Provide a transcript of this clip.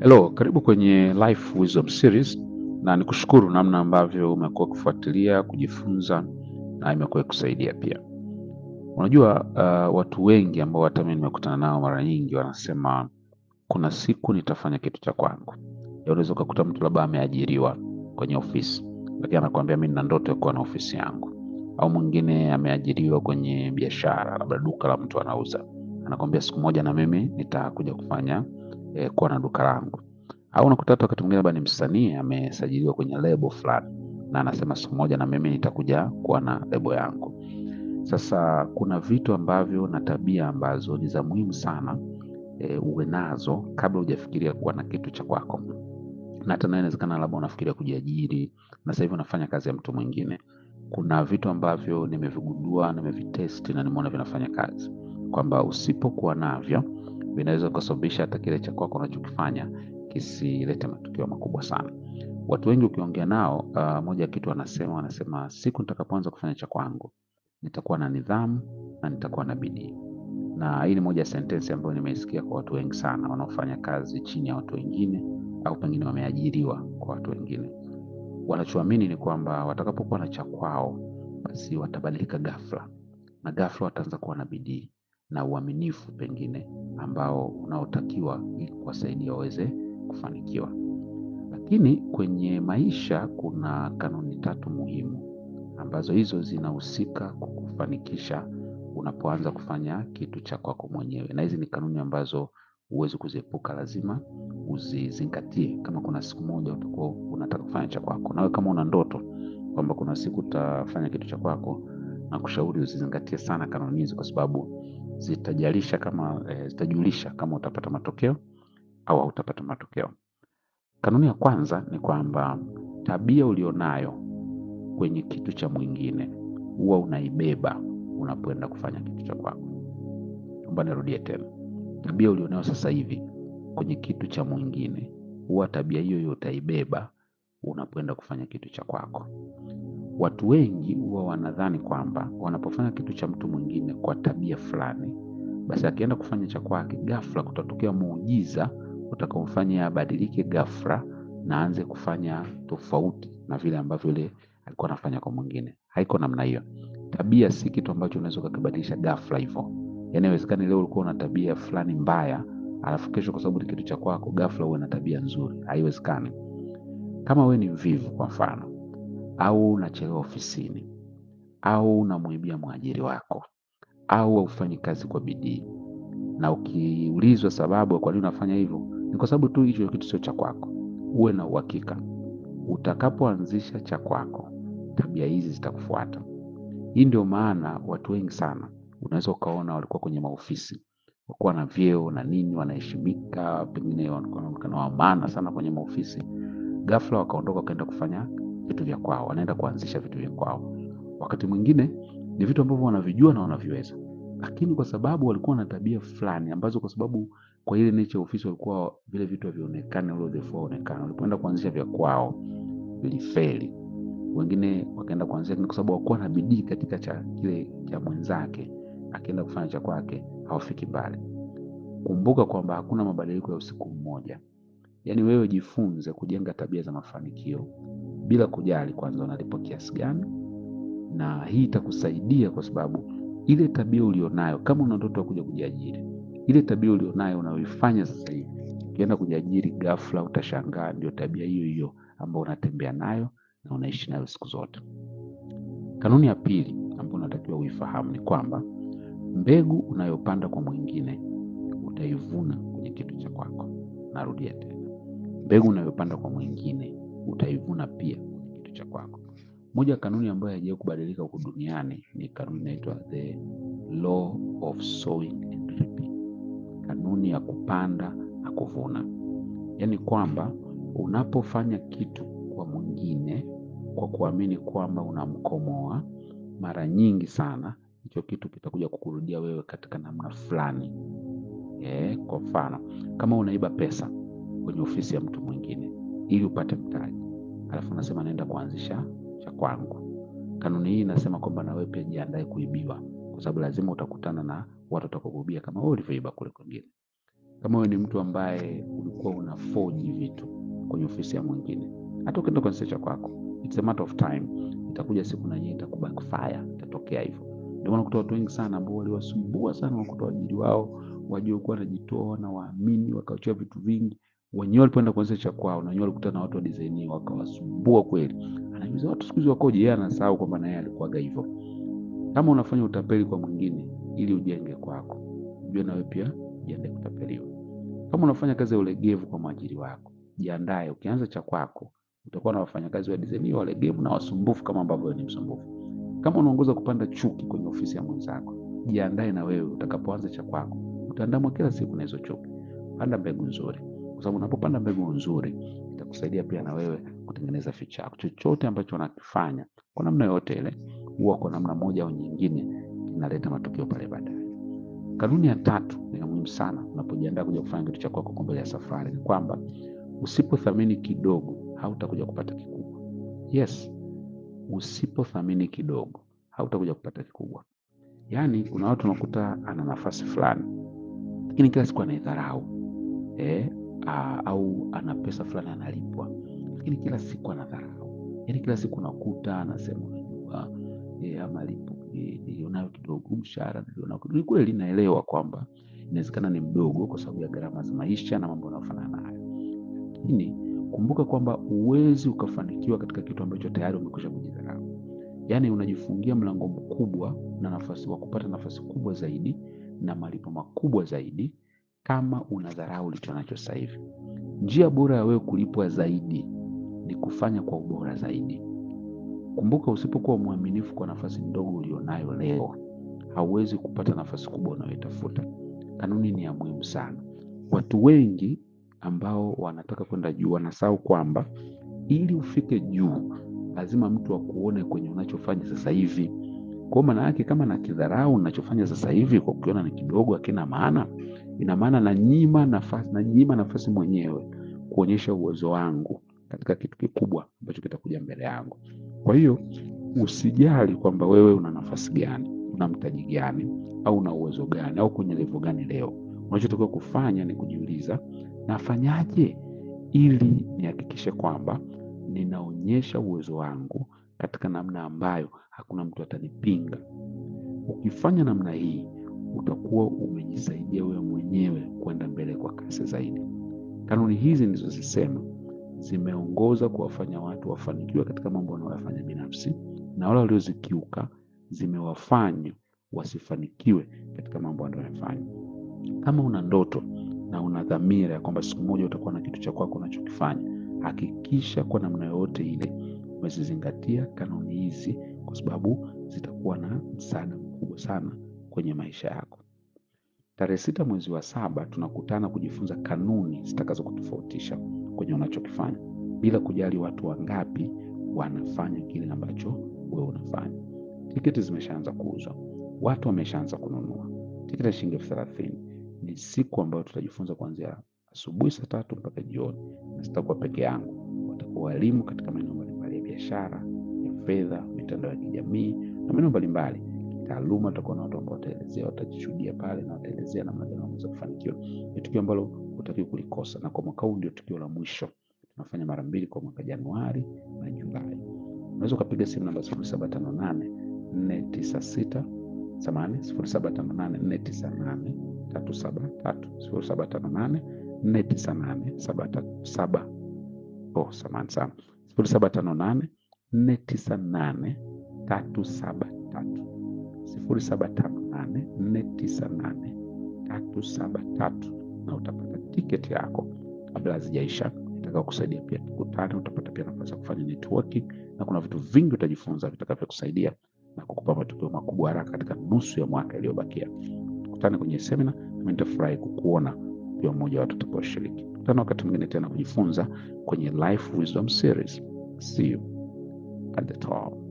Hello, karibu kwenye Life Wisdom Series na nikushukuru namna ambavyo umekuwa kufuatilia, kujifunza na imekuwa kusaidia pia. Unajua watu wengi ambao hata mimi nimekutana nao mara nyingi wanasema kuna siku nitafanya kitu cha kwangu. Unaweza kukuta mtu labda ameajiriwa kwenye ofisi, lakini anakuambia mimi nina ndoto ya kuwa na ofisi yangu. Au mwingine ameajiriwa kwenye biashara, labda duka la mtu anauza. Anakuambia siku moja na mimi nitakuja kufanya kuwa na duka langu. Au unakuta hata wakati mwingine labda ni msanii amesajiliwa kwenye lebo fulani na anasema siku moja na mimi nitakuja kuwa na lebo yangu. Sasa kuna vitu ambavyo na tabia ambazo ni za muhimu sana uwe nazo kabla hujafikiria kuwa na kitu cha kwako. Na hata inawezekana labda unafikiria kujiajiri na sasa hivi unafanya kazi ya mtu mwingine. Kuna vitu ambavyo nimevigundua, nimevitest na nimeona vinafanya kazi. Kwamba usipokuwa navyo vinaweza kusababisha hata kile cha kwako unachokifanya kisilete matokeo makubwa sana. Watu wengi ukiongea nao, moja ya kitu wanasema siku nitakapoanza kufanya cha kwangu nitakuwa na nidhamu na nitakuwa na bidii. Na hii ni moja ya sentensi ambayo nimeisikia kwa watu wengi sana wanaofanya kazi chini ya watu wengine au pengine wameajiriwa kwa watu wengine. Wanachoamini ni kwamba watakapokuwa na cha kwao basi watabadilika ghafla, na ghafla wataanza kuwa na bidii na uaminifu pengine ambao unaotakiwa ili kuwasaidia waweze kufanikiwa. Lakini kwenye maisha kuna kanuni 3 muhimu ambazo hizo zinahusika kukufanikisha unapoanza kufanya kitu cha kwako mwenyewe. Na hizi ni kanuni ambazo huwezi kuziepuka, lazima uzizingatie kama kuna siku moja utakuwa unataka kufanya cha kwako. Nawe kama una ndoto kwamba kuna siku utafanya kitu cha kwako, na kushauri uzizingatie sana kanuni hizi, kwa sababu zitajulisha kama utapata matokeo au hautapata matokeo. Kanuni ya kwanza ni kwamba tabia ulionayo kwenye kitu cha mwingine huwa unaibeba unapoenda kufanya kitu cha kwako. Naomba nirudie tena. Tabia ulionayo sasa hivi kwenye kitu cha mwingine huwa tabia hiyo utaibeba unapoenda kufanya kitu cha kwako. Watu wengi huwa wanadhani kwamba wanapofanya kitu cha mtu mwingine kwa tabia fulani, basi akienda kufanya cha kwake ghafla kutatokea muujiza utakaomfanya abadilike ghafla na aanze kufanya tofauti na vile ambavyo ile alikuwa anafanya kwa mwingine. Haiko namna hiyo. Tabia si kitu ambacho unaweza kukibadilisha ghafla hivyo. Yaani inawezekana leo ulikuwa una tabia fulani mbaya, alafu kesho kwa sababu ni kitu cha kwako ghafla uwe na tabia nzuri. Haiwezekani. Kama wewe ni mvivu kwa mfano, au unachelewa ofisini, au unamuibia mwajiri wako, au haufanyi kazi kwa bidii, na ukiulizwa sababu kwa nini unafanya hivyo, ni kwa sababu tu hicho kitu sio cha kwako. Uwe na uhakika utakapoanzisha cha kwako, tabia hizi zitakufuata. Hii ndio maana watu wengi sana unaweza ukaona walikuwa kwenye maofisi, walikuwa na vyeo na nini, wanaheshimika, pengine wanaonekana wa maana sana kwenye maofisi, ghafla wakaondoka wakaenda kufanya vitu vya kwao, wanaenda kuanzisha vitu vya kwao. Wakati mwingine ni vitu ambavyo wanavijua na wanaviweza, lakini kwa sababu walikuwa na tabia fulani ambazo kwa sababu kwa ile nature ofisi walikuwa vile vitu havionekane au dhaifu waonekane, walipoenda kuanzisha vya kwao vilifeli. Wengine wakaenda kuanzisha kwa sababu hawakuwa na bidii katika kile cha mwenzake, akienda kufanya cha kwake hawafiki mbali. Kumbuka kwamba hakuna mabadiliko ya usiku mmoja. Yaani wewe jifunze kujenga tabia za mafanikio bila kujali kwanza unalipo kiasi gani, na hii itakusaidia kwa sababu ile tabia ulionayo, kama una ndoto ya kuja kujiajiri, ile tabia ulionayo unaoifanya sasa hivi, ukienda kujiajiri ghafla utashangaa ndio tabia hiyo hiyo ambayo unatembea nayo na unaishi nayo siku zote. Kanuni ya pili ambayo unatakiwa uifahamu ni kwamba mbegu unayopanda kwa mwingine utaivuna kwenye kitu cha kwako. Narudia tena. Mbegu unayopanda kwa mwingine utaivuna pia kwenye kitu cha kwako. Moja ya kanuni ambayo haijawahi kubadilika huko duniani ni kanuni inaitwa the law of sowing and reaping. Kanuni ya kupanda na kuvuna. Yaani kwamba unapofanya kitu kwa mwingine kwa kuamini kwamba unamkomoa, mara nyingi sana hicho kitu kitakuja kukurudia wewe katika namna fulani. Kwa mfano, kama unaiba pesa kwenye ofisi ya mtu mwingine ili upate mtaji, alafu unasema naenda kuanzisha cha kwangu. Kanuni hii inasema kwamba na wewe pia jiandae kuibiwa, kwa sababu lazima utakutana na watu watakaokuibia kama wewe ulivyoiba kule kwingine. Kama wewe ni mtu ambaye ulikuwa kuwa unaforge vitu kwenye ofisi ya mwingine. Hata ukienda kwenye search kwako, it's a matter of time, itakuja siku na yenyewe itakubackfire, itatokea hivyo. Ndio maana kutoa watu wengi sana ambao waliwasumbua sana wakuta waajiri wao wajue kuwa wanajitoa na waamini, wakaochea vitu vingi. Wenyewe walipoenda kwenye search kwao na wenyewe walikutana na watu wa design wakawasumbua kweli. Anauliza watu siku hizi wakoje, yeye anasahau kwamba naye alikuwaga hivyo. Kama unafanya utapeli kwa mwingine ili ujenge kwako, ujue na wewe pia jiandae kutapeliwa. Kama unafanya kazi ya ulegevu kwa mwajiri wako, jiandae ukianza cha kwako utakuwa na wafanyakazi wa design walegevu na wasumbufu kama ambavyo ni msumbufu. Kama unaongoza kupanda chuki kwenye ofisi ya mwenzako, jiandae na wewe utakapoanza cha kwako utaandamwa kila siku na hizo chuki. Panda mbegu nzuri, kwa sababu unapopanda mbegu nzuri itakusaidia pia na wewe kutengeneza future yako. Chochote ambacho unakifanya kwa namna yote ile, huwa kwa namna moja au nyingine kinaleta matokeo pale baadaye. Kanuni ya 3 ni muhimu sana unapojiandaa kuja kufanya kitu cha kwako mbele ya safari, ni kwamba usipothamini kidogo hautakuja kupata kikubwa. Yes, usipothamini kidogo hautakuja kupata kikubwa. Yaani kuna watu unakuta ana nafasi fulani lakini kila siku anaidharau. Au ana pesa fulani analipwa lakini kila siku anadharau. Yaani kila siku unakuta anasema unajua malipo nilionayo kidogo, mshahara nilionao kidogo. Ni kweli naelewa kwamba inawezekana ni mdogo kwa sababu ya gharama za maisha na mambo yanayofanana nayo. Lakini kumbuka kwamba huwezi ukafanikiwa katika kitu ambacho tayari umekwisha kujidharau. Yaani unajifungia mlango mkubwa na nafasi wa kupata nafasi kubwa zaidi na malipo makubwa zaidi kama unadharau ulicho nacho sasa hivi. Njia bora ya wewe kulipwa zaidi ni kufanya kwa ubora zaidi. Kumbuka, usipokuwa mwaminifu kwa nafasi ndogo ulionayo leo, hauwezi kupata nafasi kubwa unayotafuta. Kanuni ni ya muhimu sana. Watu wengi ambao wanataka kwenda juu wanasahau kwamba ili ufike juu lazima mtu akuone kwenye unachofanya sasa hivi. Kwa maana yake kama nakidharau ninachofanya sasa hivi kwa kukiona ni kidogo hakina maana, ina maana najinyima nafasi mwenyewe kuonyesha uwezo wangu katika kitu kikubwa ambacho kitakuja mbele yangu. Kwa hiyo usijali kwamba wewe una nafasi gani, una mtaji gani, au una uwezo gani, au kwenye level gani leo. Unachotakiwa kufanya ni kujiuliza, nafanyaje ili nihakikishe kwamba ninaonyesha uwezo wangu katika namna ambayo hakuna mtu atanipinga. Ukifanya namna hii utakuwa umejisaidia wewe mwenyewe kwenda mbele kwa kasi zaidi. Kanuni hizi nilizozisema zimeongoza kuwafanya watu wafanikiwe katika mambo wanayofanya binafsi, na wale waliozikiuka zimewafanya wasifanikiwe katika mambo wanayofanya. Kama una ndoto na una dhamira ya kwamba siku moja utakuwa na kitu cha kwako unachokifanya, hakikisha kwa namna yote ile umezizingatia kanuni hizi, kwa sababu zitakuwa na msaada mkubwa sana kwenye maisha yako. Tarehe 6 mwezi wa 7 tunakutana kujifunza kanuni zitakazokutofautisha kwenye unachokifanya, bila kujali watu wangapi wanafanya kile ambacho wewe unafanya. Tiketi zimeshaanza kuuzwa, watu wameshaanza kununua. Tiketi ya shilingi 30,000. Ni siku ambayo tutajifunza kuanzia asubuhi saa 3 mpaka jioni, na sitakuwa peke yangu. Watakuwa walimu katika maeneo mbalimbali ya biashara, ya fedha, mitandao ya kijamii na maeneo mbalimbali. Taaluma, tutakuwa na watu ambao wataelezea, watajishuhudia pale na wataelezea namna gani wanaweza kufanikiwa. Ni tukio ambalo hutakiwi kulikosa, na kwa mwaka huu ndio tukio la mwisho. Tunafanya mara 2 kwa mwaka, Januari na Julai. Unaweza kupiga simu namba 0758 498 373 0758 498 0758 498 373 0758 na utapata tiketi yako kabla hazijaisha, itakao kusaidia pia tukutane. Utapata pia nafasi ya kufanya networking na kuna vitu vingi utajifunza vitakavyokusaidia na kukupa matokeo makubwa haraka katika nusu ya mwaka iliyobakia. Tukutane kwenye seminar na nitafurahi kukuona pia mmoja wa watu tutakaoshiriki. Tukutane wakati mwingine tena kujifunza kwenye Life Wisdom Series. See you at the top.